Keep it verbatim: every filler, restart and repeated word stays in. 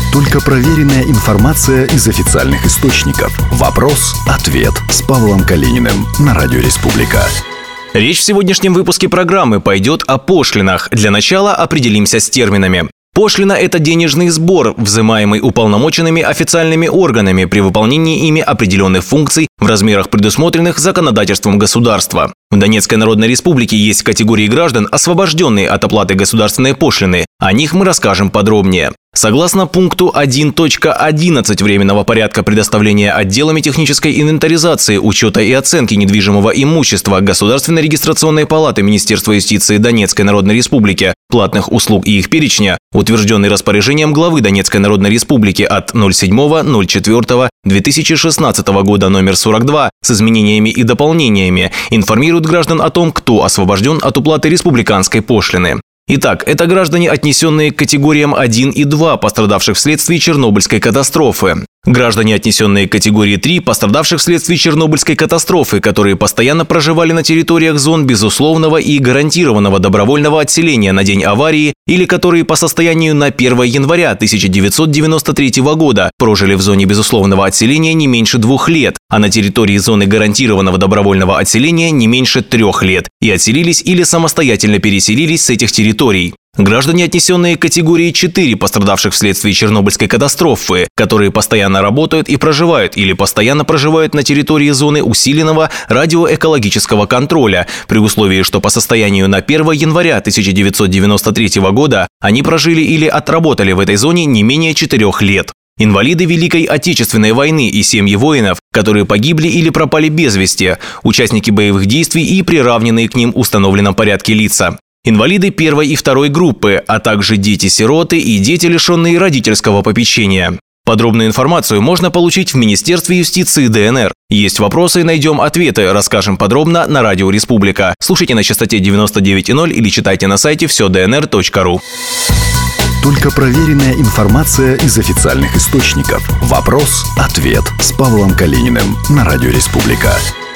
Только проверенная информация из официальных источников. Вопрос-ответ с Павлом Калининым на Радио Республика. Речь в сегодняшнем выпуске программы пойдет о пошлинах. Для начала определимся с терминами. Пошлина – это денежный сбор, взимаемый уполномоченными официальными органами при выполнении ими определенных функций в размерах, предусмотренных законодательством государства. В Донецкой Народной Республике есть категории граждан, освобожденные от оплаты государственной пошлины. О них мы расскажем подробнее. Согласно пункту один точка одиннадцать Временного порядка предоставления отделами технической инвентаризации, учета и оценки недвижимого имущества Государственной регистрационной палаты Министерства юстиции Донецкой Народной Республики, платных услуг и их перечня, утвержденный распоряжением главы Донецкой Народной Республики от седьмого ноль четвёртого две тысячи шестнадцатого года номер сорок два с изменениями и дополнениями, информирует граждан о том, кто освобожден от уплаты республиканской пошлины. Итак, это граждане, отнесенные к категориям один и два, пострадавших вследствие Чернобыльской катастрофы. Граждане, отнесенные к категории три, пострадавших вследствие Чернобыльской катастрофы, которые постоянно проживали на территориях зон безусловного и гарантированного добровольного отселения на день аварии или которые по состоянию на первое января тысяча девятьсот девяносто третьего года прожили в зоне безусловного отселения не меньше двух лет, а на территории зоны гарантированного добровольного отселения не меньше трех лет и отселились или самостоятельно переселились с этих территорий. Граждане, отнесенные к категории четыре, пострадавших вследствие Чернобыльской катастрофы, которые постоянно работают и проживают или постоянно проживают на территории зоны усиленного радиоэкологического контроля, при условии, что по состоянию на первое января тысяча девятьсот девяносто третьего года они прожили или отработали в этой зоне не менее четырех лет. Инвалиды Великой Отечественной войны и семьи воинов, которые погибли или пропали без вести, участники боевых действий и приравненные к ним в установленном порядке лица. Инвалиды первой и второй группы, а также дети-сироты и дети, лишенные родительского попечения. Подробную информацию можно получить в Министерстве юстиции ДНР. Есть вопросы, найдем ответы, расскажем подробно на Радио Республика. Слушайте на частоте девяносто девять и ноль или читайте на сайте все дэ эн эр точка ру. Только проверенная информация из официальных источников. Вопрос-ответ с Павлом Калининым на Радио Республика.